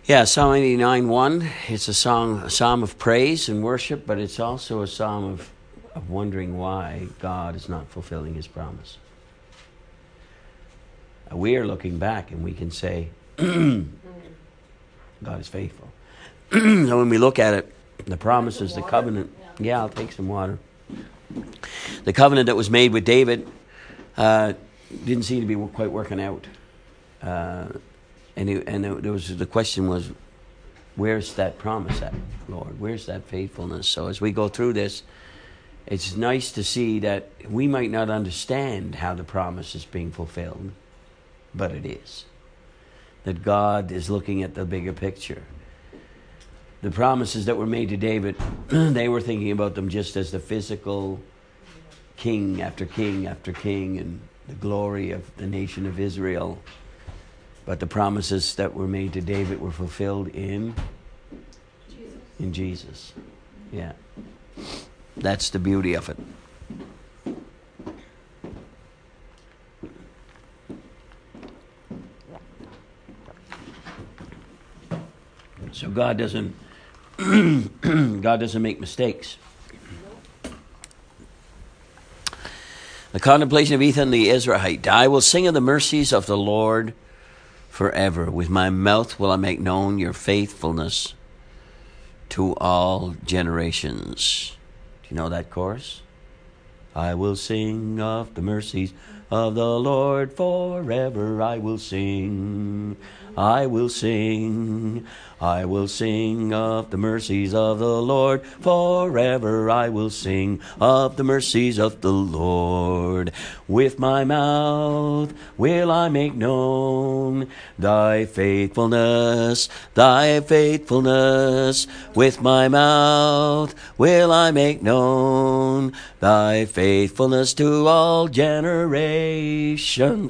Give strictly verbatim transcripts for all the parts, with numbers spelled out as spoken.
Yeah, Psalm eighty-nine one. It's a song, a psalm of praise and worship, but it's also a psalm of, of wondering why God is not fulfilling his promise. We are looking back and we can say, God is faithful. So when we look at it, the promises, the covenant. Yeah, I'll take some water. The covenant that was made with David uh, didn't seem to be quite working out. Uh, and it, and there was the question was, where's that promise at, Lord? Where's that faithfulness? So as we go through this, it's nice to see that we might not understand how the promise is being fulfilled, but it is. That God is looking at the bigger picture. The promises that were made to David, they were thinking about them just as the physical king after king after king and the glory of the nation of Israel. But the promises that were made to David were fulfilled in Jesus. In Jesus. Yeah. That's the beauty of it. So God doesn't God doesn't make mistakes. The contemplation of Ethan the Ezrahite. I will sing of the mercies of the Lord forever. With my mouth will I make known your faithfulness to all generations. Do you know that chorus? I will sing of the mercies of the Lord forever. I will sing. I will sing. I will sing of the mercies of the Lord forever. I will sing of the mercies of the Lord. With my mouth will I make known thy faithfulness, thy faithfulness. With my mouth will I make known thy faithfulness to all generations.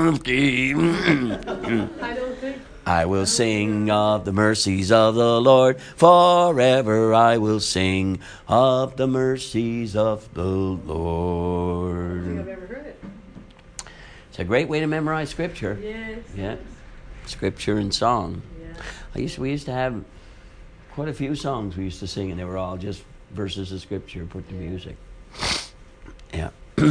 I don't think. I will sing of the mercies of the Lord forever. I will sing of the mercies of the Lord. I don't think I've ever heard it. It's a great way to memorize scripture. Yes. Yeah, scripture and song. Yeah. I used to, we used to have quite a few songs we used to sing, and they were all just verses of scripture put to music. Yeah.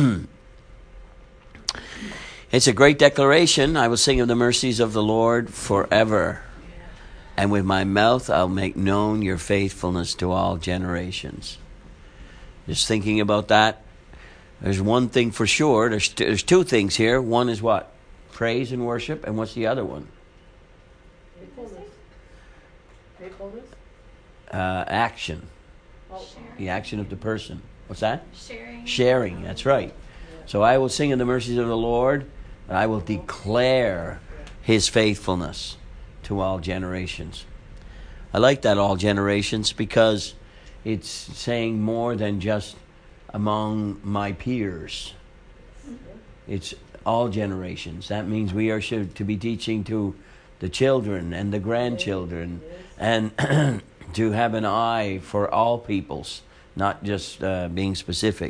It's a great declaration. I will sing of the mercies of the Lord forever. And with my mouth I'll make known your faithfulness to all generations. Just thinking about that, there's one thing for sure. There's, t- there's two things here. One is what? Praise and worship. And what's the other one? Faithfulness. Faithfulness. Uh, action. Oh. The action of the person. What's that? Sharing. Sharing. That's right. So I will sing of the mercies of the Lord, and I will declare his faithfulness to all generations. I like that, all generations, because it's saying more than just among my peers. It's all generations. That means we are should, to be teaching to the children and the grandchildren, and to have an eye for all peoples, not just uh, being specific.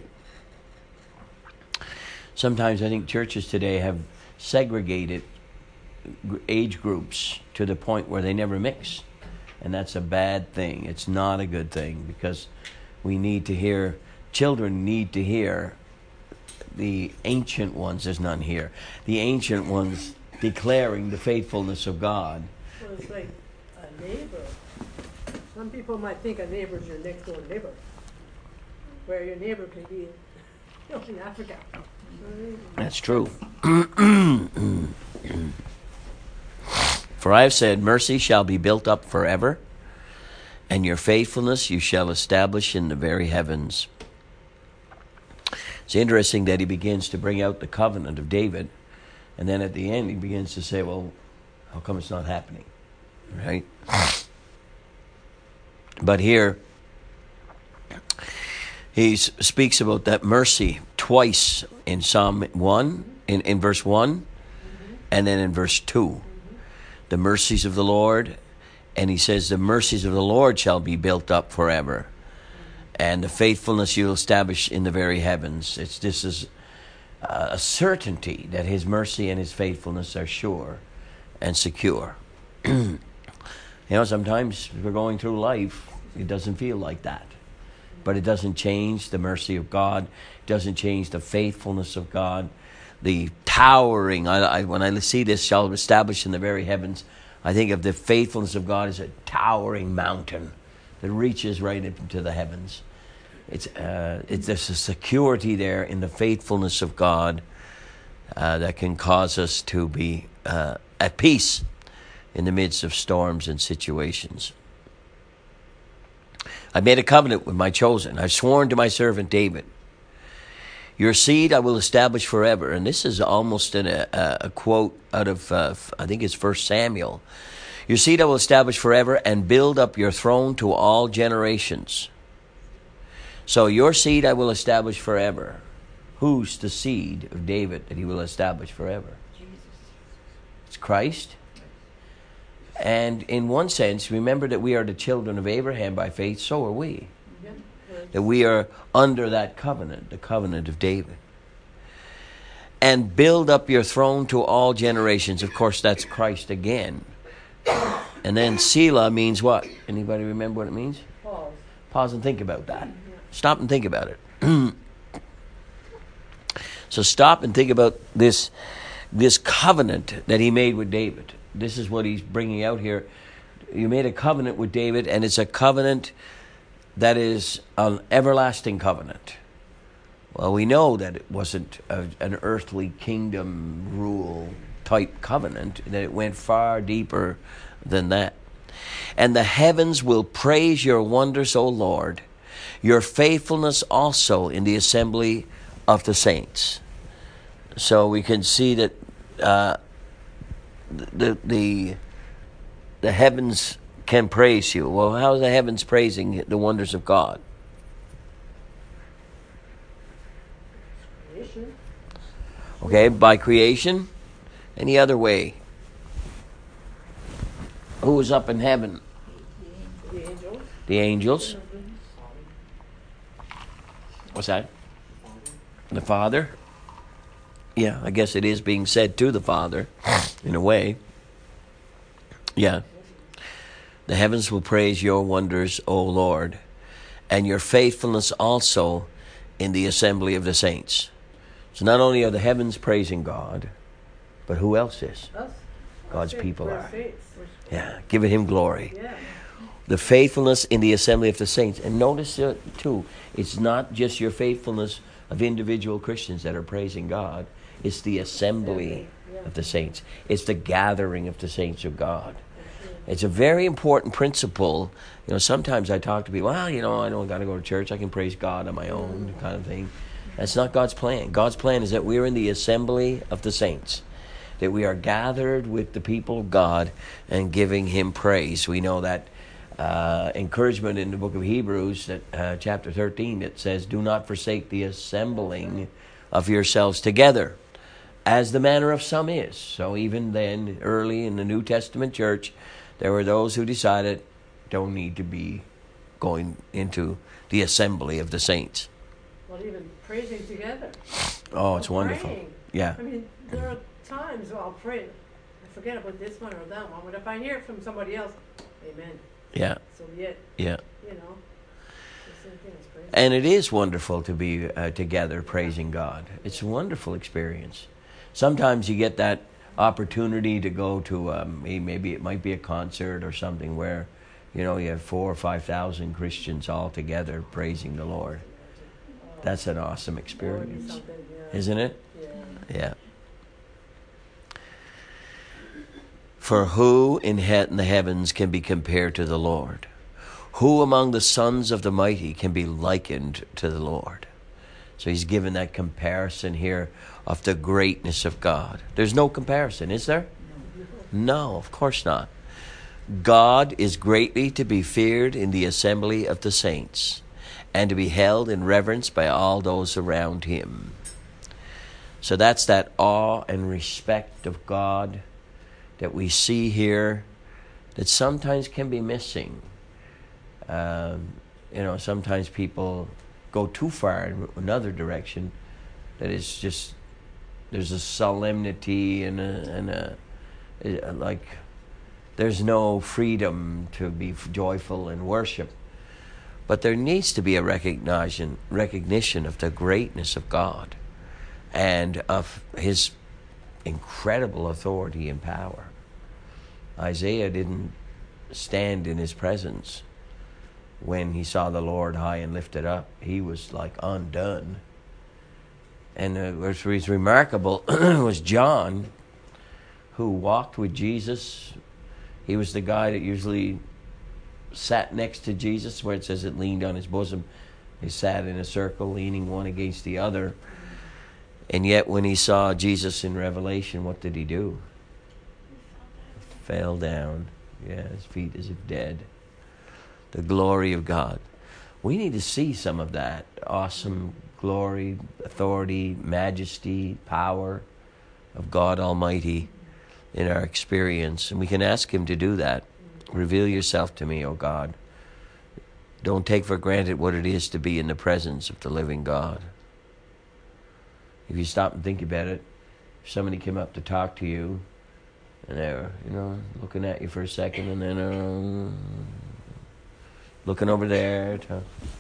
Sometimes I think churches today have segregated age groups to the point where they never mix. And that's a bad thing. It's not a good thing, because we need to hear, children need to hear the ancient ones, there's none here, the ancient ones declaring the faithfulness of God. Well, it's like a neighbor. Some people might think a neighbor is your next door neighbor, where your neighbor can be in Africa. That's true. For I have said, mercy shall be built up forever, and your faithfulness you shall establish in the very heavens. It's interesting that he begins to bring out the covenant of David, and then at the end he begins to say, well, how come it's not happening? Right? But here, he speaks about that mercy twice in Psalm one, in, in verse one, mm-hmm. and then in verse two. Mm-hmm. The mercies of the Lord, and he says the mercies of the Lord shall be built up forever, mm-hmm. and the faithfulness you will establish in the very heavens. It's This is a certainty that his mercy and his faithfulness are sure and secure. You know, sometimes we're going through life, it doesn't feel like that. But it doesn't change the mercy of God. It doesn't change the faithfulness of God. The towering, I, I, when I see this shall establish in the very heavens, I think of the faithfulness of God as a towering mountain that reaches right into the heavens. It's, uh, it's there's a security there in the faithfulness of God uh, that can cause us to be uh, at peace in the midst of storms and situations. I made a covenant with my chosen. I've sworn to my servant David. Your seed I will establish forever. And this is almost an, a, a quote out of, uh, I think it's First Samuel. Your seed I will establish forever and build up your throne to all generations. So your seed I will establish forever. Who's the seed of David that he will establish forever? Jesus. It's Christ. And in one sense, remember that we are the children of Abraham by faith, so are we. Yeah. That we are under that covenant, the covenant of David. And build up your throne to all generations. Of course, that's Christ again. And then Selah means what? Anybody remember what it means? Pause. Pause and think about that. Stop and think about it. So stop and think about this, this covenant that he made with David. This is what he's bringing out here. You made a covenant with David, and it's a covenant that is an everlasting covenant. Well, we know that it wasn't a, an earthly kingdom rule type covenant, that it went far deeper than that. And the heavens will praise your wonders, O Lord, your faithfulness also in the assembly of the saints. So we can see that uh, the the the heavens can praise you. Well, how are the heavens praising the wonders of God? Creation. Okay, by creation. Any other way? Who is up in heaven? The angels. The angels. What's that? The Father. Yeah, I guess it is being said to the Father, in a way. Yeah. The heavens will praise your wonders, O Lord, and your faithfulness also in the assembly of the saints. So not only are the heavens praising God, but who else is? Us. God's We're people We're are. saints. Yeah, giving him glory. Yeah. The faithfulness in the assembly of the saints. And notice, uh, too, it's not just your faithfulness of individual Christians that are praising God. It's the assembly of the saints. It's the gathering of the saints of God. It's a very important principle. You know, sometimes I talk to people, well, you know, I don't got to go to church. I can praise God on my own, kind of thing. That's not God's plan. God's plan is that we're in the assembly of the saints, that we are gathered with the people of God and giving him praise. We know that uh, encouragement in the book of Hebrews, that uh, chapter thirteen, that says, do not forsake the assembling of yourselves together, as the manner of some is. So even then, early in the New Testament church, there were those who decided don't need to be going into the assembly of the saints. Well, even praising together. Oh, it's Or wonderful. praying. Yeah. I mean, there are times where I'll pray, I forget about this one or that one, but if I hear it from somebody else, amen. Yeah. So be it. Yeah. You know, the same thing as praise. And it is wonderful to be uh, together praising God. It's a wonderful experience. Sometimes you get that opportunity to go to um, maybe it might be a concert or something where, you know, you have four or five thousand Christians all together praising the Lord. That's an awesome experience, yeah. isn't it? Yeah. Yeah. For who in he- in the heavens can be compared to the Lord? Who among the sons of the mighty can be likened to the Lord? So he's given that comparison here of the greatness of God. There's no comparison, is there? No, of course not. God is greatly to be feared in the assembly of the saints, and to be held in reverence by all those around him. So that's that awe and respect of God that we see here that sometimes can be missing. Um, you know, sometimes people go too far in another direction, that it's just, there's a solemnity and a, and a, a like, there's no freedom to be joyful in worship. But there needs to be a recognition, recognition of the greatness of God and of his incredible authority and power. Isaiah didn't stand in his presence when he saw the Lord high and lifted up. He was like undone. And uh, what was remarkable was John, who walked with Jesus. He was the guy that usually sat next to Jesus, where it says it leaned on his bosom. They sat in a circle, leaning one against the other. And yet when he saw Jesus in Revelation, what did he do? Fell down. Yeah, his feet as if dead. The glory of God. We need to see some of that awesome glory, authority, majesty, power of God Almighty in our experience. And we can ask him to do that. Reveal yourself to me, O God. Don't take for granted what it is to be in the presence of the living God. If you stop and think about it, if somebody came up to talk to you, and they were, you know, looking at you for a second, and then uh, looking over there, to,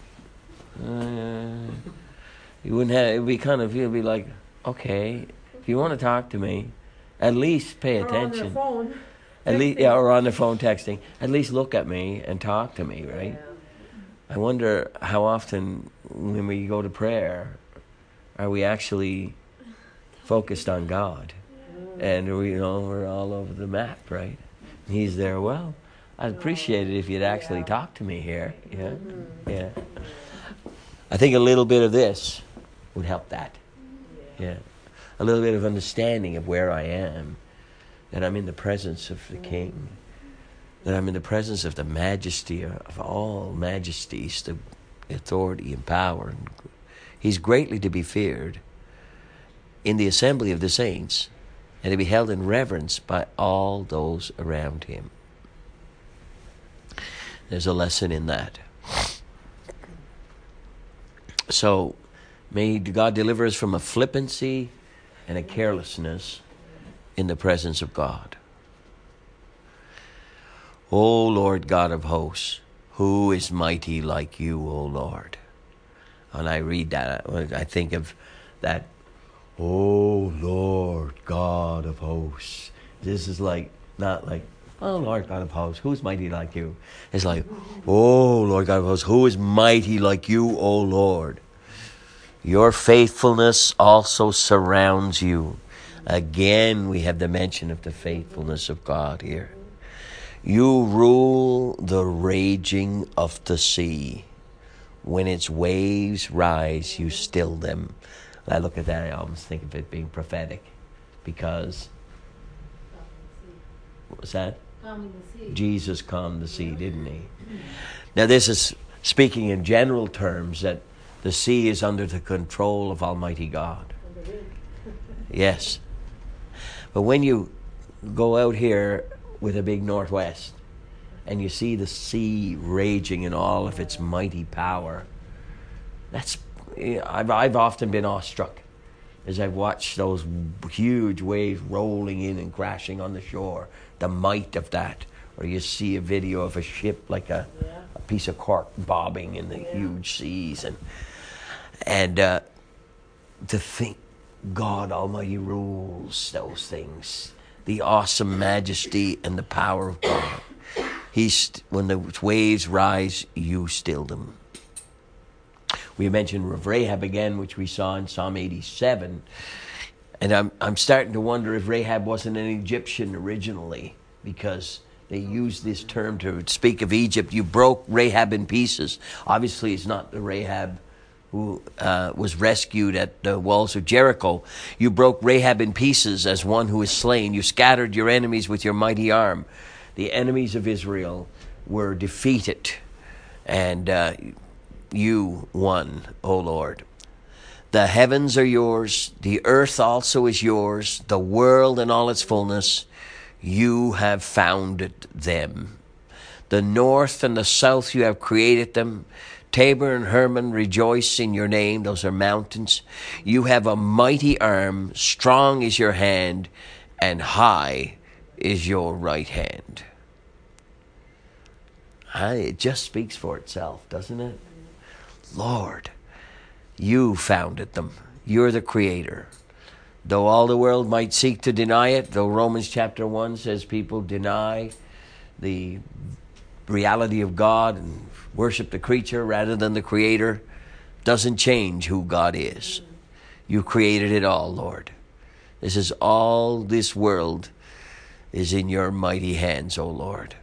uh, you wouldn't have. It would be kind of. You'd be like, okay, if you want to talk to me, at least pay Or attention. on their phone. At least, yeah, or on their phone texting. At least look at me and talk to me, right? Yeah. I wonder how often when we go to prayer, are we actually focused on God? And we, you know, we're all over the map, right? He's there. Well, I'd appreciate it if you'd actually Yeah. talk to me here. Yeah, Mm-hmm. yeah. I think a little bit of this would help that. Yeah, a little bit of understanding of where I am, that I'm in the presence of the King, that I'm in the presence of the majesty of all majesties, the authority and power. He's greatly to be feared in the assembly of the saints, and to be held in reverence by all those around him. There's a lesson in that. So, may God deliver us from a flippancy and a carelessness in the presence of God. O Lord God of hosts, who is mighty like you, O Lord? When I read that, I think of that, O Lord God of hosts. This is like, not like, oh Lord God of hosts, who's mighty like you? It's like, oh Lord God of hosts, who is mighty like you, O Lord? Your faithfulness also surrounds you. Again, we have the mention of the faithfulness of God here. You rule the raging of the sea. When its waves rise, you still them. I look at that, I almost think of it being prophetic, because what was that? Jesus calmed the sea, didn't he? Now this is speaking in general terms, that the sea is under the control of Almighty God. Yes. But when you go out here with a big northwest and you see the sea raging in all of its mighty power, that's I've I've often been awestruck as I've watched those huge waves rolling in and crashing on the shore. The might of that. Or you see a video of a ship like a, Yeah. a piece of cork bobbing in the Yeah. huge seas, and and uh, to think God Almighty rules those things, the awesome majesty and the power of God. He's when the waves rise, you still them. We mentioned of Rahab again, which we saw in Psalm eighty-seven. And I'm I'm starting to wonder if Rahab wasn't an Egyptian originally, because they used this term to speak of Egypt. You broke Rahab in pieces. Obviously, it's not the Rahab who uh, was rescued at the walls of Jericho. You broke Rahab in pieces as one who is slain. You scattered your enemies with your mighty arm. The enemies of Israel were defeated, and uh, you won, O Lord. The heavens are yours, the earth also is yours, the world and all its fullness. You have founded them. The north and the south, you have created them. Tabor and Hermon rejoice in your name. Those are mountains. You have a mighty arm, strong is your hand, and high is your right hand. I, it just speaks for itself, doesn't it? Lord, you founded them. You're the creator. Though all the world might seek to deny it, though Romans chapter one says people deny the reality of God and worship the creature rather than the creator, doesn't change who God is. You created it all, Lord. This is all this world is in your mighty hands, O Lord.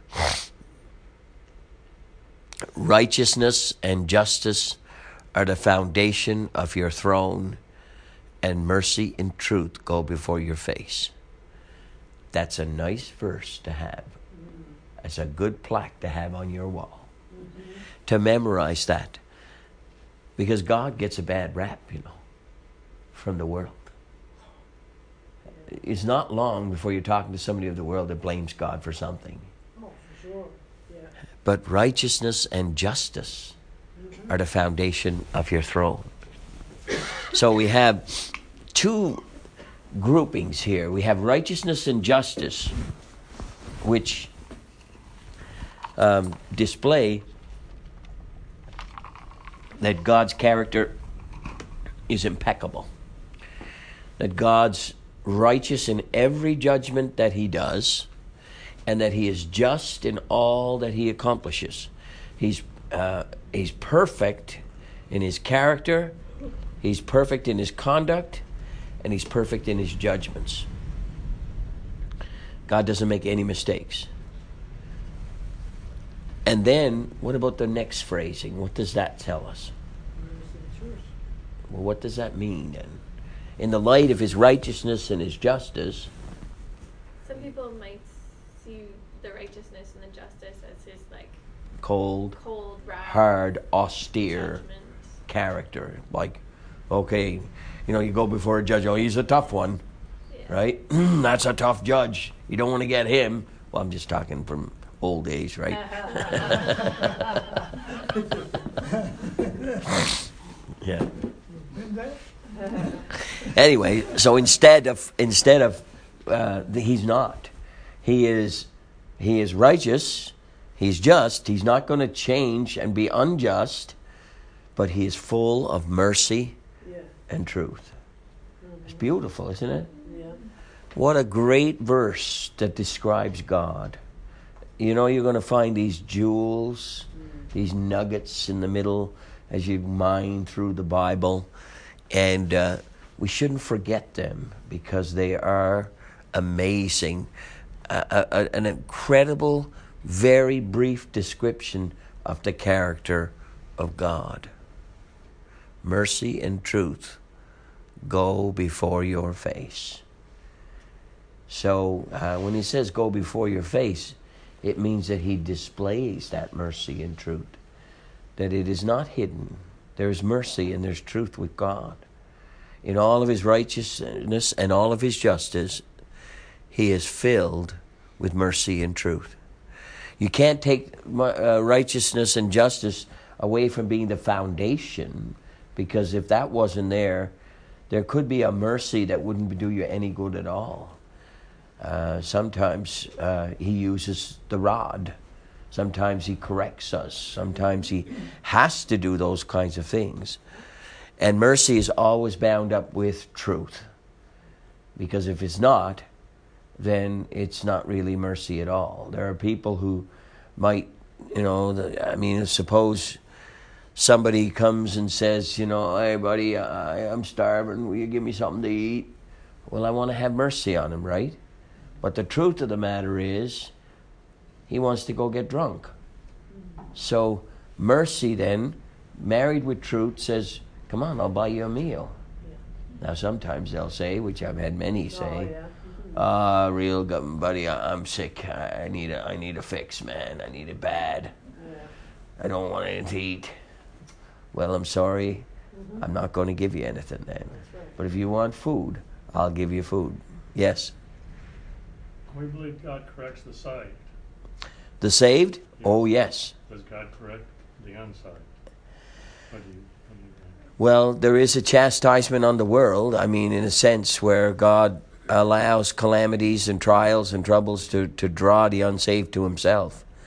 Righteousness and justice are the foundation of your throne, and mercy and truth go before your face. That's a nice verse to have. It's a good plaque to have on your wall. Mm-hmm. To memorize that. Because God gets a bad rap, you know, from the world. It's not long before you're talking to somebody of the world that blames God for something. Oh, for sure. Yeah. But righteousness and justice mm-hmm. are the foundation of your throne. So we have two groupings here. We have righteousness and justice, which um, display that God's character is impeccable. That God's righteous in every judgment that he does, and that he is just in all that he accomplishes. He's uh, he's perfect in his character, he's perfect in his conduct, and he's perfect in his judgments. God doesn't make any mistakes. And then, what about the next phrasing? What does that tell us? Well, what does that mean then? In the light of his righteousness and his justice. Some people might see the righteousness and the justice as his like cold, cold, wrath, hard, austere judgment. Character. Like, okay, you know, you go before a judge, oh, he's a tough one, Yeah. right? That's a tough judge. You don't want to get him. Well, I'm just talking from old age, right? Yeah. Anyway, so instead of instead of uh, the, he's not. He is he is righteous. He's just. He's not going to change and be unjust, but he is full of mercy Yeah. and truth. Mm-hmm. It's beautiful, isn't it? Yeah. What a great verse that describes God. You know, you're going to find these jewels, mm. these nuggets in the middle as you mine through the Bible. And uh, we shouldn't forget them because they are amazing. Uh, uh, an incredible, very brief description of the character of God. Mercy and truth go before your face. So uh, when he says go before your face, it means that he displays that mercy and truth. That it is not hidden. There's mercy and there's truth with God. In all of his righteousness and all of his justice, he is filled with mercy and truth. You can't take uh, righteousness and justice away from being the foundation, because if that wasn't there, there could be a mercy that wouldn't do you any good at all. Uh, sometimes uh, he uses the rod. Sometimes he corrects us. Sometimes he has to do those kinds of things. And mercy is always bound up with truth. Because if it's not, then it's not really mercy at all. There are people who might, you know, the, I mean, suppose somebody comes and says, you know, hey, buddy, I, I'm starving. Will you give me something to eat? Well, I want to have mercy on him, right? But the truth of the matter is, he wants to go get drunk. So mercy then, married with truth, says, come on, I'll buy you a meal. Yeah. Now sometimes they'll say, which I've had many say, oh, yeah. Ah, uh, real good, buddy, I, I'm sick. I, I need a, I need a fix, man. I need it bad. Yeah. I don't want anything to eat. Well, I'm sorry. Mm-hmm. I'm not going to give you anything then. Right. But if you want food, I'll give you food. Yes? We believe God corrects the saved. The saved? Yes. Oh, yes. Does God correct the unsaved? What do you, what do you think? Well, there is a chastisement on the world. I mean, in a sense, where God allows calamities and trials and troubles to, to draw the unsaved to himself. Yeah.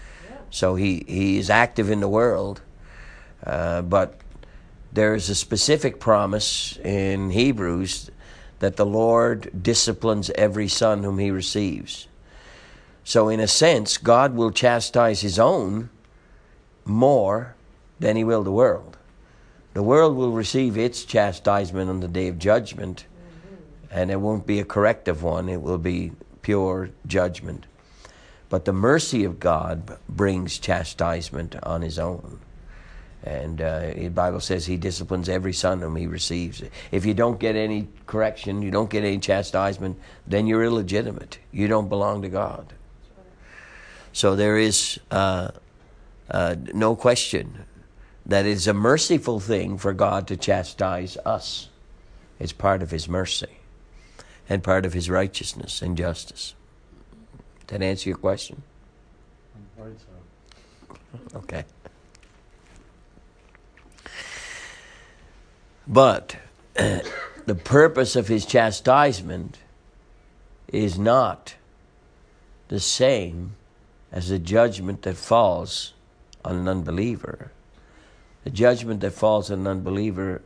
So he, he is active in the world, uh, but there is a specific promise in Hebrews that the Lord disciplines every son whom he receives. So in a sense, God will chastise his own more than he will the world. The world will receive its chastisement on the day of judgment, and it won't be a corrective one. It will be pure judgment. But the mercy of God brings chastisement on his own. And uh, the Bible says he disciplines every son whom he receives. If you don't get any correction, you don't get any chastisement, then you're illegitimate. You don't belong to God. So there is uh, uh, no question that it's a merciful thing for God to chastise us. It's part of his mercy and part of his righteousness and justice. Did that answer your question? I'm afraid so. Okay. But the purpose of his chastisement is not the same as the judgment that falls on an unbeliever. The judgment that falls on an unbeliever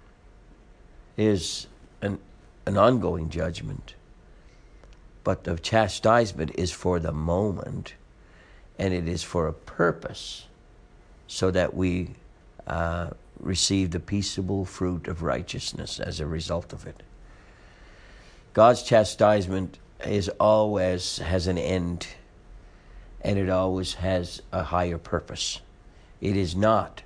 is an, an ongoing judgment. But the chastisement is for the moment, and it is for a purpose, so that we uh, receive the peaceable fruit of righteousness as a result of it. God's chastisement is always has an end, and it always has a higher purpose. It is not,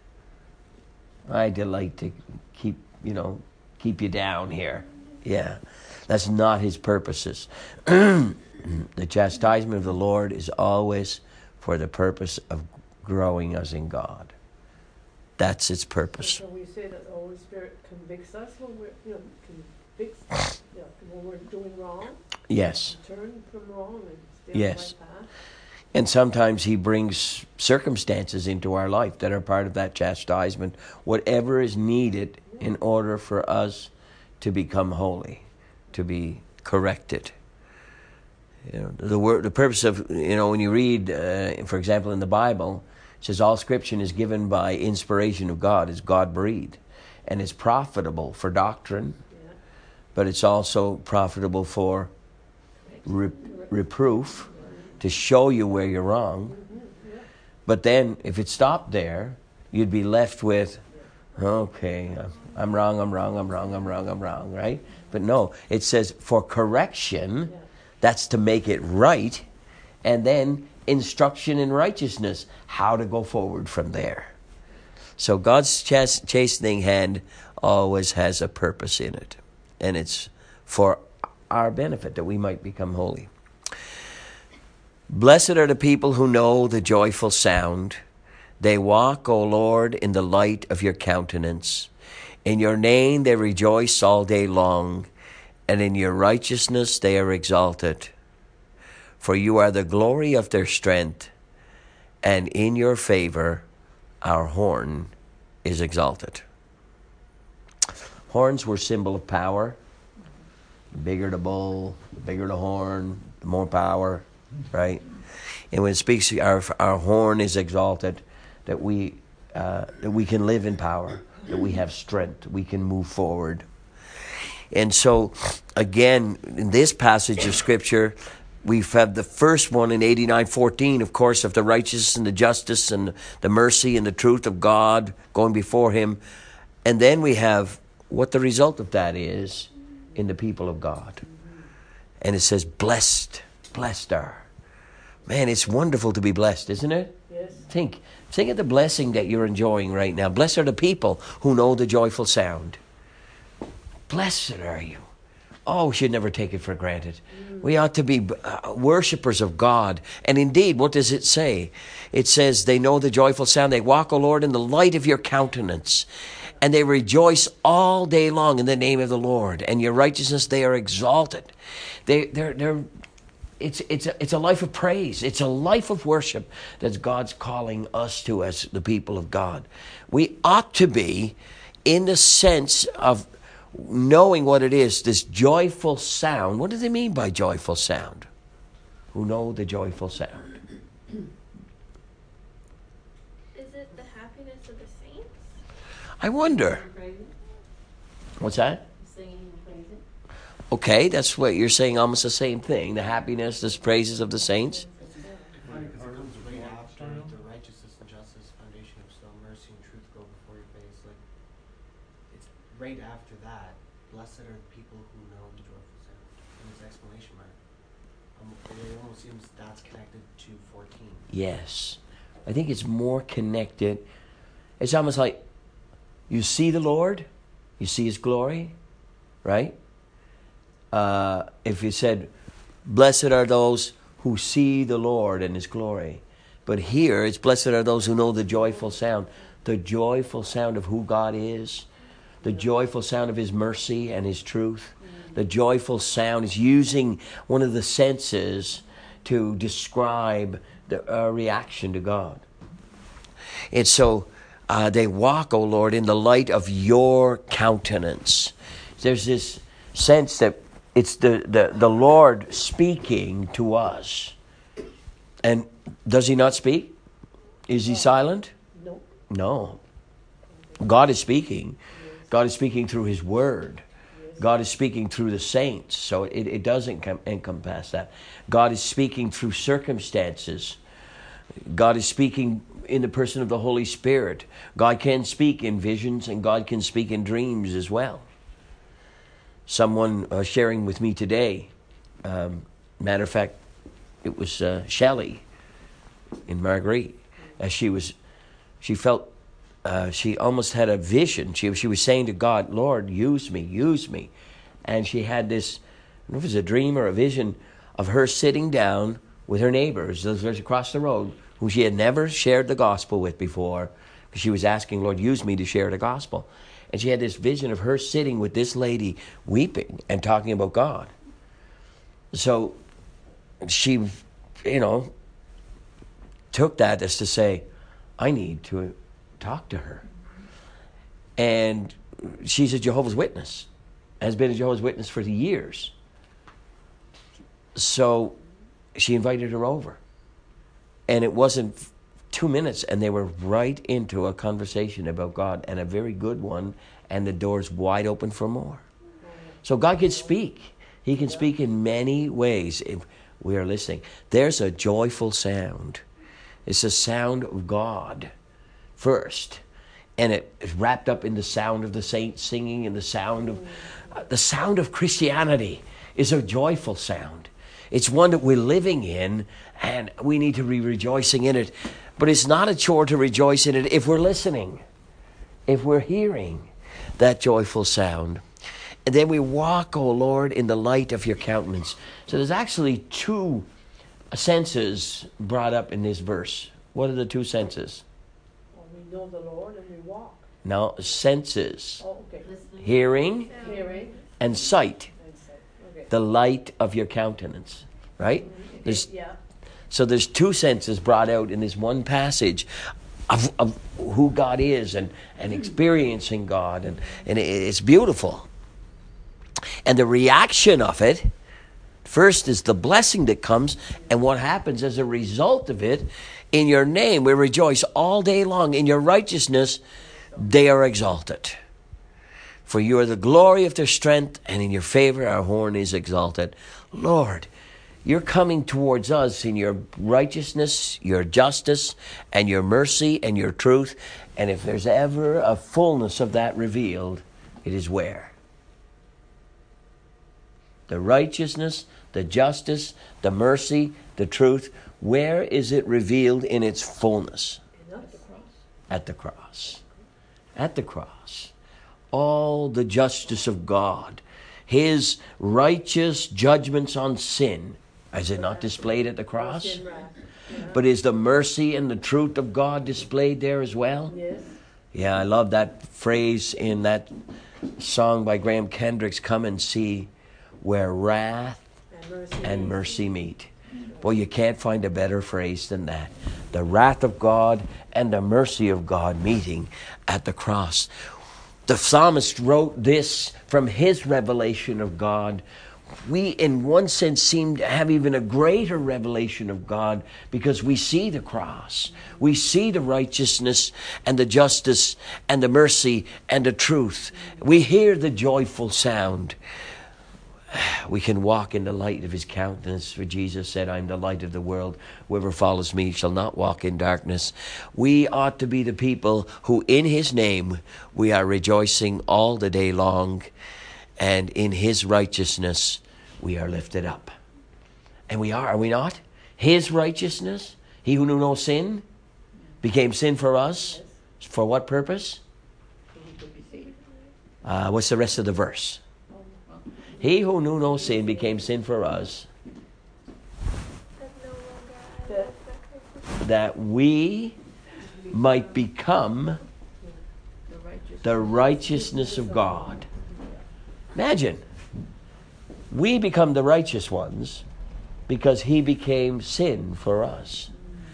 I delight to keep, you know, keep you down here. Yeah, that's not his purposes. The chastisement of the Lord is always for the purpose of growing us in God. That's its purpose. So we say that the Holy Spirit convicts us when we're, you know, convicts, you know, when we're doing wrong. Yes. Turn from wrong and stay Yes. on the right path. And sometimes he brings circumstances into our life that are part of that chastisement, whatever is needed in order for us to become holy, to be corrected. You know, the word, the purpose of, you know, when you read, uh, for example, in the Bible, it says all Scripture is given by inspiration of God, is God-breathed, and it's profitable for doctrine, Yeah. but it's also profitable for re- reproof, to show you where you're wrong. But then, if it stopped there, you'd be left with, okay, I'm wrong, I'm wrong, I'm wrong, I'm wrong, I'm wrong, right? But no, it says for correction, that's to make it right, and then instruction in righteousness, how to go forward from there. So God's chas- chastening hand always has a purpose in it, and it's for our benefit, that we might become holy. Blessed are the people who know the joyful sound. They walk, O Lord, in the light of your countenance. In your name they rejoice all day long, and in your righteousness they are exalted. For you are the glory of their strength, and in your favor our horn is exalted. Horns were a symbol of power. The bigger the bull, the bigger the horn, the more power, right? And when it speaks, our our horn is exalted, that we uh, that we can live in power, that we have strength, we can move forward. And so, again, in this passage of Scripture, we've had the first one in eighty-nine fourteen, of course, of the righteousness and the justice and the mercy and the truth of God going before him. And then we have what the result of that is in the people of God. And it says, blessed, blessed are. Man, it's wonderful to be blessed, isn't it? Yes. Think, think of the blessing that you're enjoying right now. Blessed are the people who know the joyful sound. Blessed are you. Oh, we should never take it for granted. We ought to be uh, worshipers of God. And indeed, what does it say? It says, they know the joyful sound. They walk, O Lord, in the light of your countenance. And they rejoice all day long in the name of the Lord. And your righteousness, they are exalted. They, they're, they're, it's, it's, a, it's a life of praise. It's a life of worship that God's calling us to as the people of God. We ought to be in the sense of knowing what it is, this joyful sound. What do they mean by joyful sound? Who know the joyful sound? Is it the happiness of the saints? I wonder. What's that? Singing and praising. Okay, that's what you're saying, almost the same thing. The happiness, the praises of the saints. It comes right after the righteousness and justice, foundation of stone, mercy and truth go before your face. Like, it's right after that. Blessed are the people who know the joyful sound. And it's exclamation mark. Um, it almost seems that's connected to fourteen. Yes. I think it's more connected. It's almost like you see the Lord, you see His glory, right? Uh, if you said, blessed are those who see the Lord and His glory. But here, it's blessed are those who know the joyful sound. The joyful sound of who God is. The joyful sound of His mercy and His truth. The joyful sound is using one of the senses to describe the uh, reaction to God. And so uh, they walk, O Lord, in the light of your countenance. There's this sense that it's the, the, the Lord speaking to us. And does He not speak? Is He silent? No. No. God is speaking. God is speaking through His Word. God is speaking through the saints. So it, it doesn't com- encompass that. God is speaking through circumstances. God is speaking in the person of the Holy Spirit. God can speak in visions and God can speak in dreams as well. Someone uh, sharing with me today, um, matter of fact, it was uh, Shelley in Marguerite. As she was, she felt, uh, she almost had a vision. She, she was saying to God, Lord, use me, use me. And she had this, I don't know if it was a dream or a vision of her sitting down with her neighbors, those across the road, who she had never shared the gospel with before, because she was asking, Lord, use me to share the gospel. And she had this vision of her sitting with this lady weeping and talking about God. So she, you know, took that as to say, I need to talk to her. And she's a Jehovah's Witness, has been a Jehovah's Witness for years. So she invited her over. And it wasn't two minutes, and they were right into a conversation about God, and a very good one, and the door's wide open for more. So God can speak. He can speak in many ways if we are listening. There's a joyful sound. It's the sound of God first, and it is wrapped up in the sound of the saints singing, and the sound of uh, the sound of Christianity is a joyful sound. It's one that we're living in, and we need to be rejoicing in it. But it's not a chore to rejoice in it if we're listening, if we're hearing that joyful sound. And then we walk, O Lord, in the light of your countenance. So there's actually two senses brought up in this verse. What are the two senses? Well, we know the Lord and we walk. No, senses. Oh, okay. Listening. Hearing Hearing and sight. and sight. Okay. The light of your countenance. Right? There's, Yeah. so there's two senses brought out in this one passage of, of who God is and, and experiencing God. And, and it, it's beautiful. And the reaction of it, first is the blessing that comes, and what happens as a result of it. In your name we rejoice all day long. In your righteousness they are exalted. For you are the glory of their strength, and in your favor our horn is exalted. Lord, you're coming towards us in your righteousness, your justice, and your mercy, and your truth. And if there's ever a fullness of that revealed, it is where? The righteousness, the justice, the mercy, the truth. Where is it revealed in its fullness? At the cross. At the cross. At the cross. All the justice of God, His righteous judgments on sin, is it not displayed at the cross? Sin wrath. Yeah. But is the mercy and the truth of God displayed there as well? Yes. Yeah, I love that phrase in that song by Graham Kendricks, Come and See Where Wrath And mercy. and mercy meet. Boy, you can't find a better phrase than that. The wrath of God and the mercy of God meeting at the cross. The psalmist wrote this from his revelation of God we, in one sense, seem to have even a greater revelation of God because we see the cross. We see the righteousness and the justice and the mercy and the truth. We hear the joyful sound. We can walk in the light of his countenance. For Jesus said, I am the light of the world. Whoever follows me shall not walk in darkness. We ought to be the people who in his name we are rejoicing all the day long. And in his righteousness, we are lifted up. And we are, are we not? His righteousness, he who knew no sin, became sin for us. For what purpose? Uh, what's the rest of the verse? He who knew no sin became sin for us, that we might become the righteousness of God. Imagine, we become the righteous ones because he became sin for us.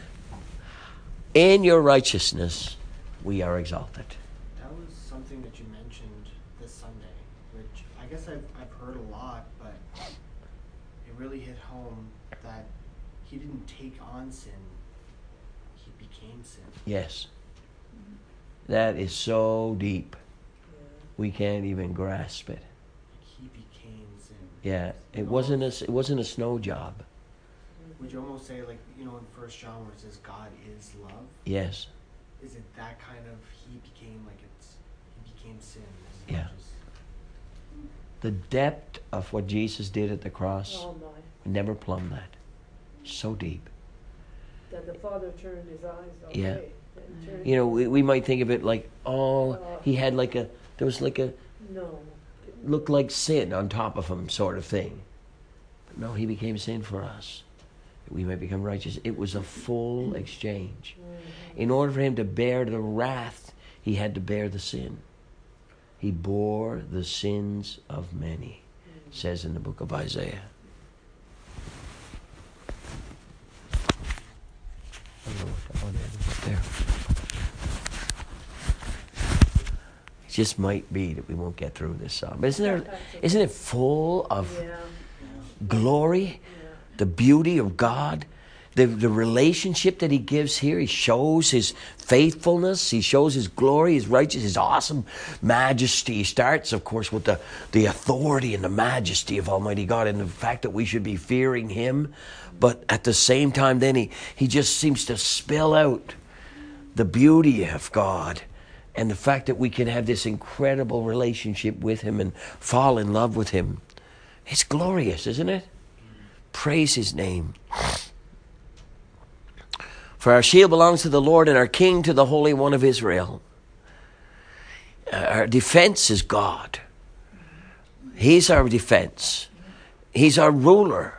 In your righteousness, we are exalted. That was something that you mentioned this Sunday, which I guess I've, I've heard a lot, but it really hit home that he didn't take on sin, he became sin. Yes. That is so deep. We can't even grasp it. He became sin. Yeah, it wasn't a, it wasn't a snow job. Would you almost say, like, you know, in First John where it says God is love? Yes. Is it that kind of he became like it's he became sin? As Yeah. much as, The depth of what Jesus did at the cross, Oh my, we never plumbed that. So deep. that the Father turned his eyes away. Yeah. and turned- You know, we, we might think of it like, oh, Uh, he had like a, there was like a, No. looked like sin on top of him sort of thing. But no, he became sin for us. We may become righteous. It was a full exchange. In order for him to bear the wrath, he had to bear the sin. He bore the sins of many, it says in the book of Isaiah. I don't know what that one is up there. It just might be that we won't get through this song. But isn't there, isn't it full of Yeah. glory? Yeah. The beauty of God, the, the relationship that he gives here. He shows his faithfulness. He shows his glory, his righteousness, his awesome majesty. He starts, of course, with the, the authority and the majesty of Almighty God and the fact that we should be fearing him. But at the same time, then he, he just seems to spill out the beauty of God and the fact that we can have this incredible relationship with him and fall in love with him. It's glorious, isn't it? Praise his name. For our shield belongs to the Lord and our King to the Holy One of Israel. Our defense is God. He's our defense. He's our ruler.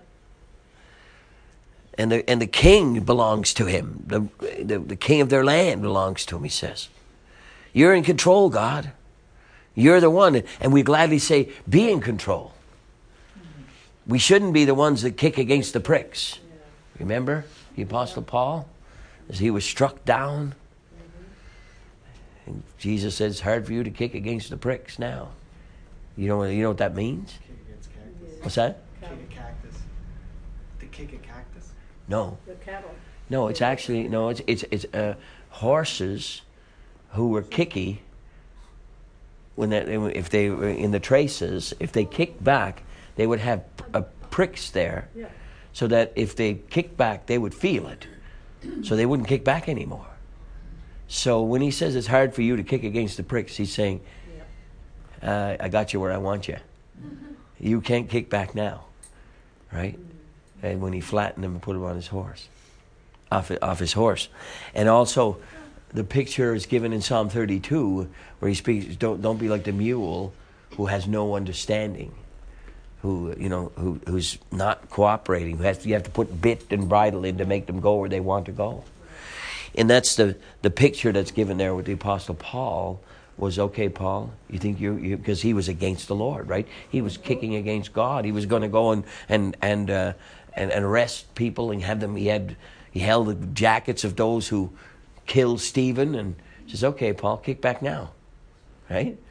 And the, and the king belongs to him. The, the, the king of their land belongs to him, he says. You're in control, God. You're the one. And we gladly say, be in control. We shouldn't be the ones that kick against the pricks. Remember the Apostle Paul? As he was struck down. And Jesus said, it's hard for you to kick against the pricks now. You know, you know what that means? kick against cactus. What's that? Kick a cactus. To kick a cactus? No. The cattle. No, it's actually, no, it's, it's, it's uh, horses who were kicky, when they, if they were in the traces, if they kicked back, they would have uh, pricks there, Yeah. so that if they kicked back, they would feel it. So they wouldn't kick back anymore. So when he says it's hard for you to kick against the pricks, he's saying, uh, I got you where I want you. You can't kick back now. Right? And when he flattened him and put him on his horse, off, off his horse. And also, the picture is given in Psalm thirty-two, where he speaks, don't, don't be like the mule who has no understanding. Who you know who who's not cooperating, who has you have to put bit and bridle in to make them go where they want to go, and that's the the picture that's given there with the Apostle Paul. Was okay, Paul. You think you because he was against the Lord, right? He was kicking against God. He was going to go and and and, uh, and and arrest people and have them. He had he held the jackets of those who killed Stephen and says, "Okay, Paul, kick back now," right?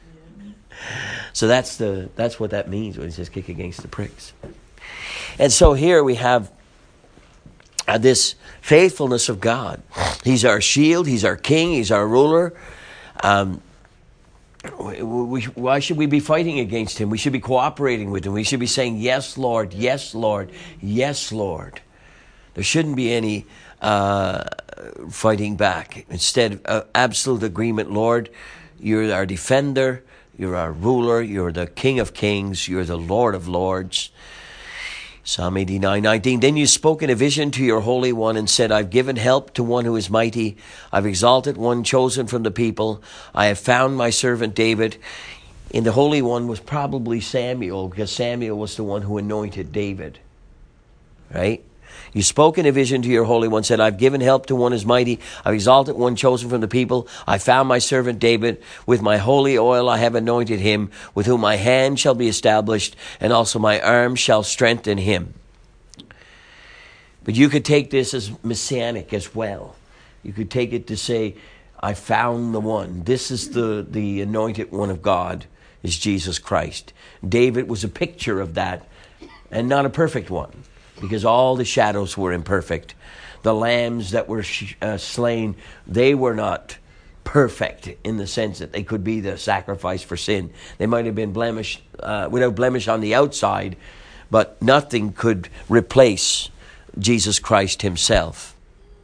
So that's the that's what that means when he says kick against the pricks. And so here we have uh, this faithfulness of God. He's our shield. He's our king. He's our ruler. Um, we, we, why should we be fighting against him? We should be cooperating with him. We should be saying, yes, Lord, yes, Lord, yes, Lord. There shouldn't be any uh, fighting back. Instead, uh, absolute agreement, Lord, you're our defender, you're our ruler, you're the King of kings, you're the Lord of lords. Psalm eighty-nine nineteen. Then you spoke in a vision to your Holy One and said, I've given help to one who is mighty. I've exalted one chosen from the people. I have found my servant David. And the Holy One was probably Samuel, because Samuel was the one who anointed David. Right? You spoke in a vision to your Holy One, said, I've given help to one who is mighty. I've exalted one chosen from the people. I found my servant David. With my holy oil I have anointed him, with whom my hand shall be established, and also my arm shall strengthen him. But you could take this as messianic as well. You could take it to say, I found the one. This is the, the anointed one of God, is Jesus Christ. David was a picture of that, and not a perfect one, because all the shadows were imperfect. The lambs that were sh- uh, slain, they were not perfect in the sense that they could be the sacrifice for sin. They might have been blemish, uh, without blemish on the outside, but nothing could replace Jesus Christ himself.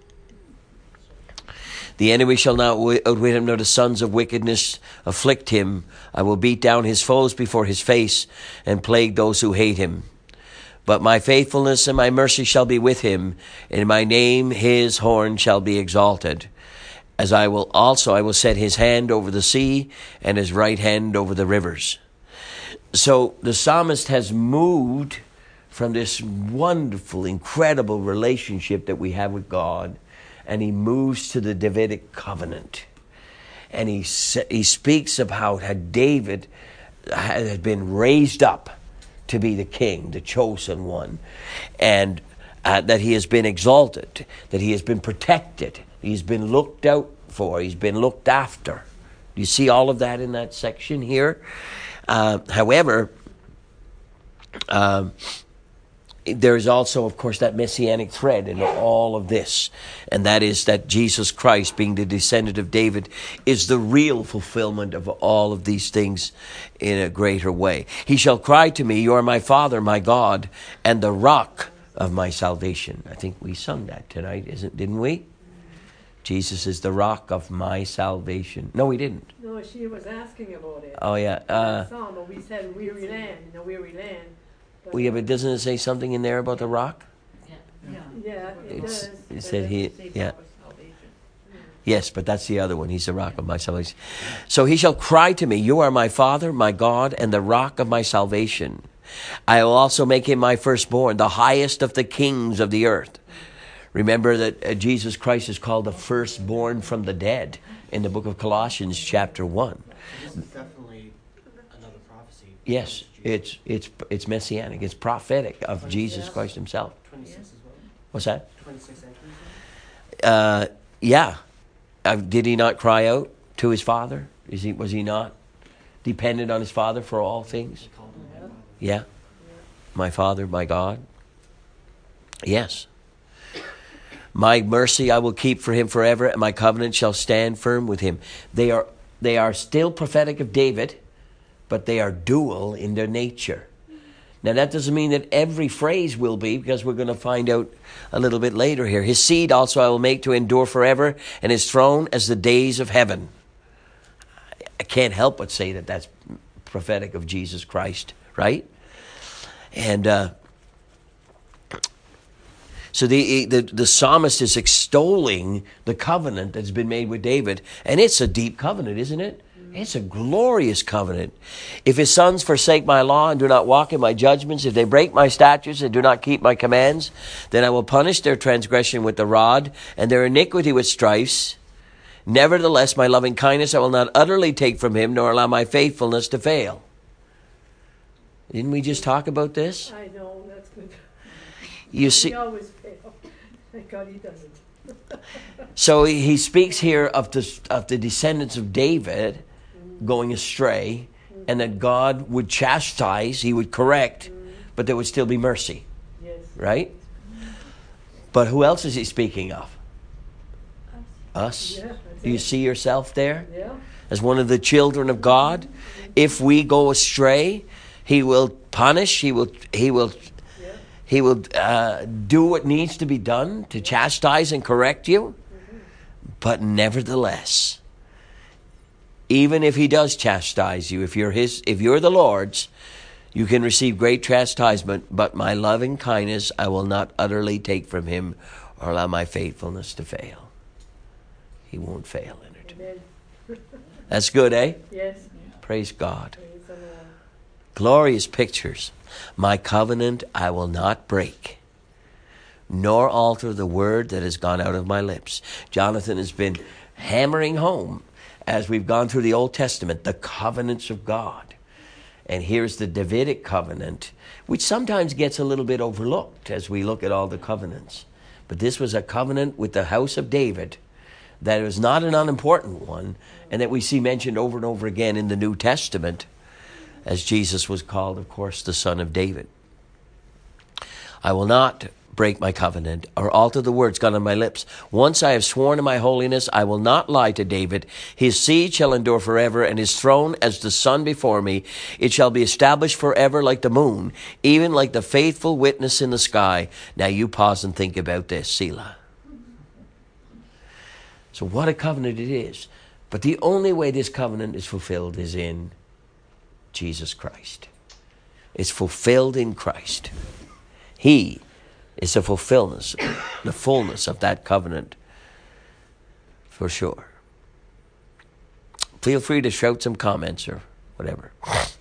The enemy shall not outwit him, nor the sons of wickedness afflict him. I will beat down his foes before his face and plague those who hate him. But my faithfulness and my mercy shall be with him. In my name his horn shall be exalted. As I will also, I will set his hand over the sea and his right hand over the rivers. So the psalmist has moved from this wonderful, incredible relationship that we have with God, and he moves to the Davidic covenant. And he he speaks of how David had been raised up to be the king, the chosen one, and uh, that he has been exalted, that he has been protected, he's been looked out for, he's been looked after. Do you see all of that in that section here? Uh, however, um, there is also, of course, that messianic thread in all of this, and that is that Jesus Christ, being the descendant of David, is the real fulfillment of all of these things in a greater way. He shall cry to me, you are my Father, my God, and the rock of my salvation. I think we sung that tonight, isn't didn't we? Jesus is the rock of my salvation. No, we didn't. No, she was asking about it. Oh, yeah. Uh, Song, but we said weary land, in a weary land. But well, yeah, but doesn't it say something in there about the rock? yeah, it It's, does. it said he, yeah. Yes, but that's the other one. He's the rock of my salvation. So he shall cry to me, you are my Father, my God, and the rock of my salvation. I will also make him my firstborn, the highest of the kings of the earth. Remember that uh, Jesus Christ is called the firstborn from the dead in the book of Colossians chapter one. This is definitely another prophecy. Yes, it's it's it's messianic. It's prophetic of Jesus Christ himself. twenty-six as well? What's that? twenty-six entries? Uh, yeah. Uh, did he not cry out to his Father? Is he was he not dependent on his Father for all things? He called him my Father. Yeah. My Father, my God. Yes. My mercy I will keep for him forever, and my covenant shall stand firm with him. They are they are still prophetic of David, but they are dual in their nature. Now that doesn't mean that every phrase will be, because we're going to find out a little bit later here. His seed also I will make to endure forever, and his throne as the days of heaven. I can't help but say that that's prophetic of Jesus Christ, right? And uh, so the, the the psalmist is extolling the covenant that's been made with David, and it's a deep covenant, isn't it? It's a glorious covenant. If his sons forsake my law and do not walk in my judgments, if they break my statutes and do not keep my commands, then I will punish their transgression with the rod and their iniquity with stripes. Nevertheless, my loving kindness I will not utterly take from him, nor allow my faithfulness to fail. Didn't we just talk about this? I know, that's good. You see, He always fails. Thank God he doesn't. so he speaks here of the of the descendants of David going astray, and that God would chastise, he would correct, but there would still be mercy, Yes. right? But who else is he speaking of? Us? Yeah, that's Do you it. see yourself there Yeah. as one of the children of God? If we go astray, he will punish, he will he will Yeah. he will uh, do what needs to be done to chastise and correct you. But nevertheless, even if he does chastise you, if you're his, if you're the Lord's, you can receive great chastisement, but my loving kindness I will not utterly take from him or allow my faithfulness to fail. He won't fail in it. Amen. That's good, eh? Yes. Praise God. Praise the Lord. Glorious pictures. My covenant I will not break, nor alter the word that has gone out of my lips. Jonathan has been hammering home, as we've gone through the Old Testament, the covenants of God. And here's the Davidic covenant, which sometimes gets a little bit overlooked as we look at all the covenants. But this was a covenant with the house of David that was not an unimportant one, and that we see mentioned over and over again in the New Testament, as Jesus was called, of course, the Son of David. I will not break my covenant or alter the words gone on my lips. Once I have sworn in my holiness, I will not lie to David. His seed shall endure forever, and his throne as the sun before me. It shall be established forever like the moon, even like the faithful witness in the sky. Now you pause and think about this, Selah. So what a covenant it is. But the only way this covenant is fulfilled is in Jesus Christ. It's fulfilled in Christ. He is the fulfillment, the fullness of that covenant, for sure. Feel free to shout some comments or whatever.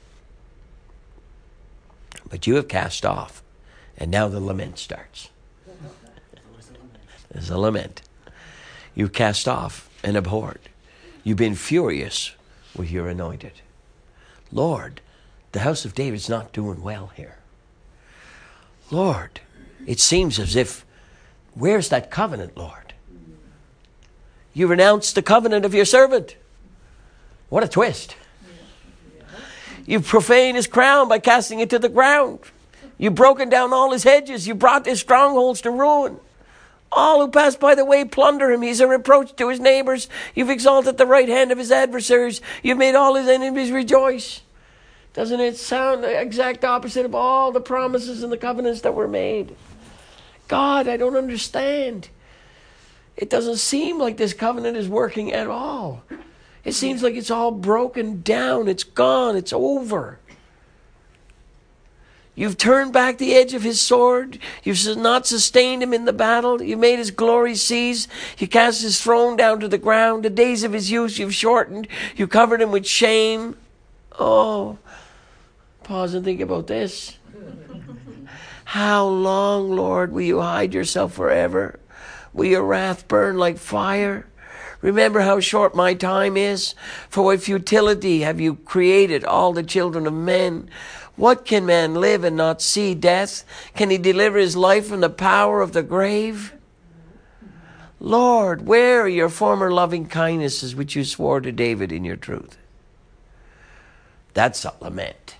But you have cast off, and now the lament starts. There's a lament. You've cast off and abhorred. You've been furious with your anointed. Lord, the house of David's not doing well here. Lord, it seems as if, where's that covenant, Lord? You renounced the covenant of your servant. What a twist. You've profaned his crown by casting it to the ground. You've broken down all his hedges. You brought his strongholds to ruin. All who pass by the way plunder him. He's a reproach to his neighbors. You've exalted the right hand of his adversaries. You've made all his enemies rejoice. Doesn't it sound the exact opposite of all the promises and the covenants that were made? God, I don't understand. It doesn't seem like this covenant is working at all. It seems like it's all broken down. It's gone. It's over. You've turned back the edge of his sword. You've not sustained him in the battle. You've made his glory cease. You cast his throne down to the ground. The days of his use you've shortened. You covered him with shame. Oh, pause and think about this. How long, Lord, will you hide yourself forever? Will your wrath burn like fire? Remember how short my time is? For what futility have you created all the children of men? What can man live and not see death? Can he deliver his life from the power of the grave? Lord, where are your former loving kindnesses which you swore to David in your truth? That's a lament.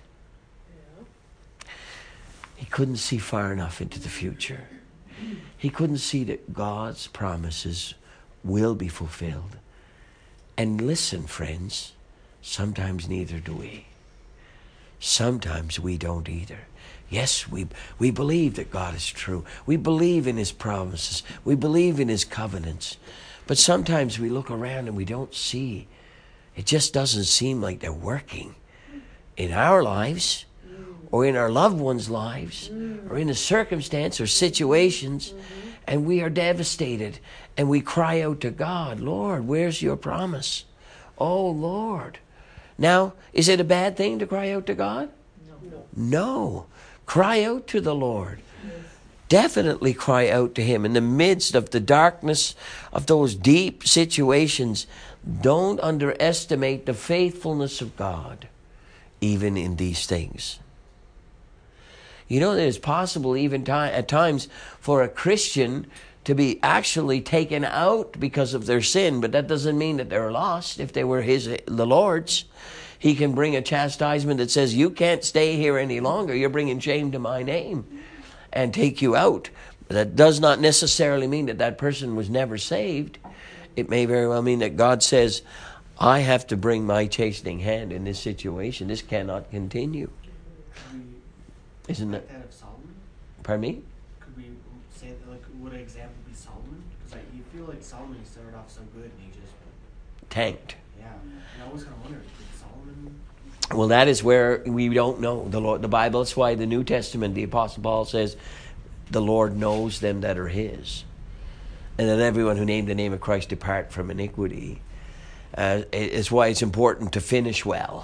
He couldn't see far enough into the future. He couldn't see that God's promises will be fulfilled. And listen, friends, sometimes neither do we. Sometimes we don't either. Yes, we we believe that God is true. We believe in his promises. We believe in his covenants. But sometimes we look around and we don't see. It just doesn't seem like they're working in our lives or in our loved ones' lives or in a circumstance or situations. And we are devastated and we cry out to God, Lord, where's your promise? Oh, Lord. Now, is it a bad thing to cry out to God? No. No. Cry out to the Lord. Yes. Definitely cry out to him in the midst of the darkness of those deep situations. Don't underestimate the faithfulness of God, even in these things. You know that it's possible even t- at times for a Christian to be actually taken out because of their sin, but that doesn't mean that they're lost if they were his, the Lord's. He can bring a chastisement that says, you can't stay here any longer. You're bringing shame to my name, and take you out. That does not necessarily mean that that person was never saved. It may very well mean that God says, I have to bring my chastening hand in this situation. This cannot continue. Could we Isn't like it? that of Solomon? Pardon me? Could we say that, like, would an example be Solomon? Because you feel like Solomon, he started off so good and he just, Tanked. yeah. And I always kind of wondered, did Solomon? Well, that is where we don't know. The Lord, the Bible, that's why the New Testament, the Apostle Paul says, the Lord knows them that are his. And that everyone who named the name of Christ depart from iniquity. Uh, it's why it's important to finish well.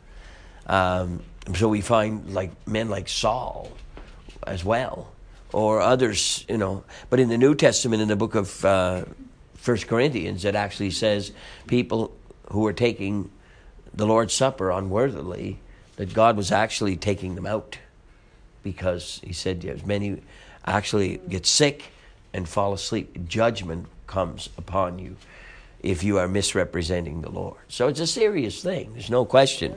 Um, so we find like men like Saul as well, or others, you know. But in the New Testament, in the book of uh, First Corinthians, it actually says people who were taking the Lord's Supper unworthily, that God was actually taking them out, because he said, yes, many actually get sick and fall asleep. Judgment comes upon you if you are misrepresenting the Lord. So it's a serious thing. There's no question.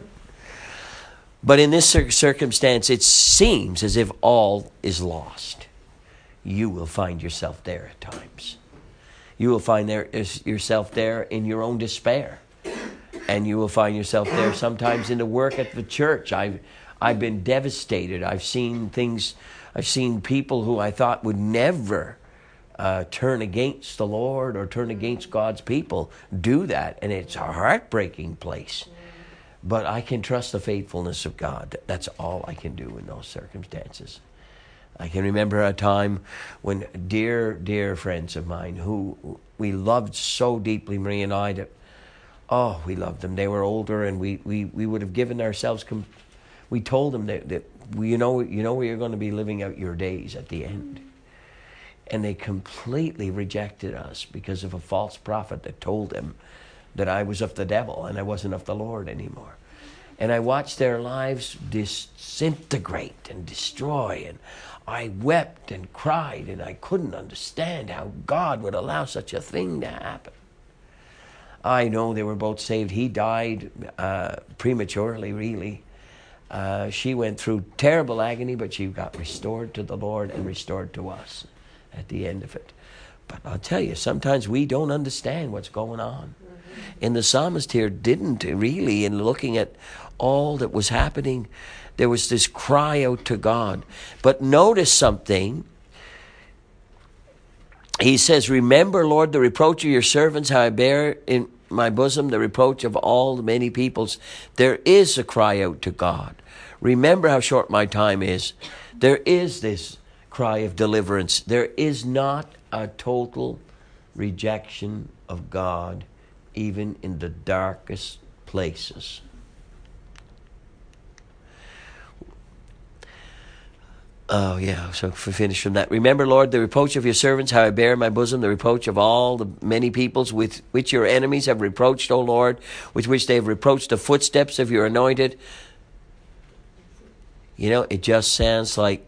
But in this cir- circumstance, it seems as if all is lost. You will find yourself there at times. You will find there, yourself there in your own despair. And you will find yourself there sometimes in the work at the church. I've, I've been devastated. I've seen things, I've seen people who I thought would never uh, turn against the Lord or turn against God's people do that. And it's a heartbreaking place. But I can trust the faithfulness of God. That's all I can do in those circumstances. I can remember a time when dear, dear friends of mine who we loved so deeply, Marie and I, that oh, we loved them. They were older, and we, we, we would have given ourselves. Com- we told them that, that we, you know you know where you're going to be living out your days at the end, and they completely rejected us because of a false prophet that told them that I was of the devil and I wasn't of the Lord anymore. And I watched their lives disintegrate and destroy, and I wept and cried, and I couldn't understand how God would allow such a thing to happen. I know they were both saved. He died uh, prematurely, really. Uh, she went through terrible agony, but she got restored to the Lord and restored to us at the end of it. But I'll tell you, sometimes we don't understand what's going on. Mm-hmm. And the psalmist here didn't really, in looking at all that was happening, there was this cry out to God. But notice something. He says, remember, Lord, the reproach of your servants, how I bear in my bosom the reproach of all the many peoples. There is a cry out to God. Remember how short my time is. There is this cry of deliverance. There is not a total rejection of God, even in the darkest places. Oh, yeah, so for finish from that. Remember, Lord, the reproach of your servants, how I bear in my bosom the reproach of all the many peoples with which your enemies have reproached, O Lord, with which they have reproached the footsteps of your anointed. You know, it just sounds like,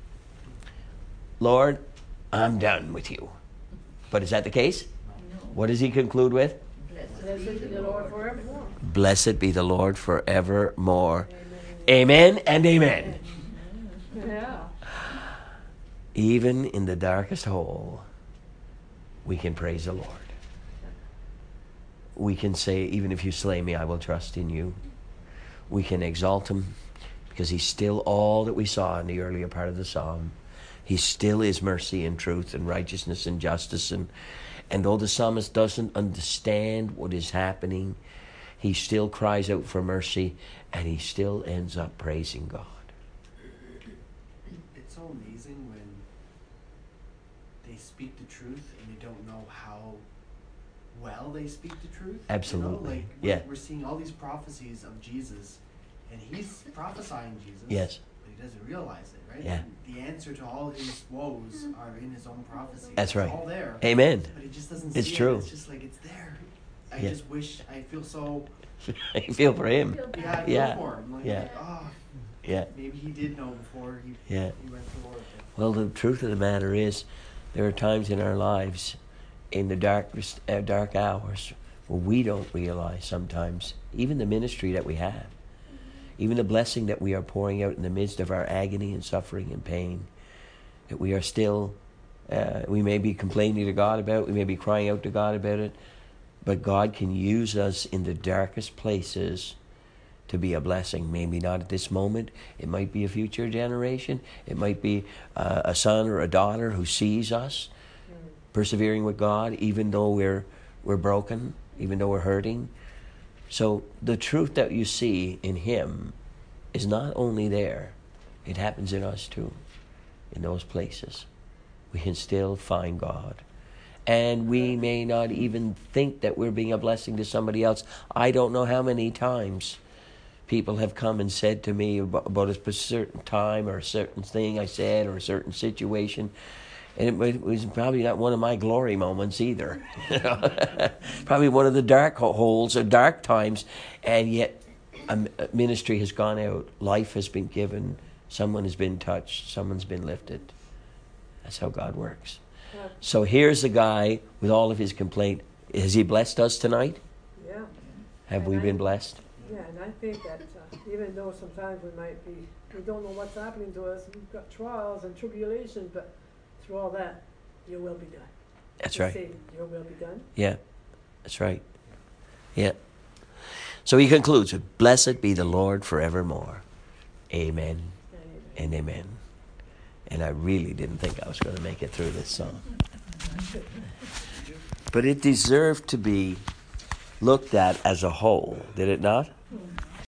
Lord, I'm done with you. But is that the case? No. What does he conclude with? Blessed be the Lord forevermore. Blessed be the Lord forevermore. Amen, amen and amen. Yeah. Even in the darkest hole, we can praise the Lord. We can say, even if you slay me, I will trust in you. We can exalt him because he's still all that we saw in the earlier part of the psalm. He still is mercy and truth and righteousness and justice. And, and though the psalmist doesn't understand what is happening, he still cries out for mercy, and he still ends up praising God. It's so amazing when they speak the truth and you don't know how well they speak the truth. Absolutely. You know, like yeah. we're, we're seeing all these prophecies of Jesus, and he's prophesying Jesus. Yes. But he doesn't realize it, right? Yeah. And the answer to all his woes are in his own prophecy. That's it's right. all there. Amen. But he just doesn't It's see true. it. It's just like it's there. I Yeah. just wish I feel so. I feel for him. Yeah, I feel Yeah. for him. Like, Yeah. like, oh, Yeah. maybe he did know before he, Yeah. he went to war. Well, the truth of the matter is, there are times in our lives, in the darkest uh, dark hours, Well, we don't realize sometimes, even the ministry that we have, even the blessing that we are pouring out in the midst of our agony and suffering and pain, that we are still, uh, we may be complaining to God about, we may be crying out to God about it, but God can use us in the darkest places to be a blessing. Maybe not at this moment. It might be a future generation. It might be uh, a son or a daughter who sees us persevering with God, even though we're we're broken, even though we're hurting. So the truth that you see in Him is not only there, it happens in us too. In those places, we can still find God. And we may not even think that we're being a blessing to somebody else. I don't know how many times people have come and said to me about, about a certain time or a certain thing I said or a certain situation, and it was probably not one of my glory moments either. Probably one of the dark holes or dark times, and yet a ministry has gone out, life has been given, someone has been touched, someone's been lifted. That's how God works. So here's a guy with all of his complaint. Has he blessed us tonight? Yeah. Have And we I- been blessed? Yeah, and I think that uh, even though sometimes we might be, we don't know what's happening to us, we've got trials and tribulations, but through all that, your will be done. That's Just right. say, your will be done. Yeah, that's right. Yeah. So he concludes with, "Blessed be the Lord forevermore. Amen and amen." And I really didn't think I was going to make it through this song. But it deserved to be looked at as a whole, did it not?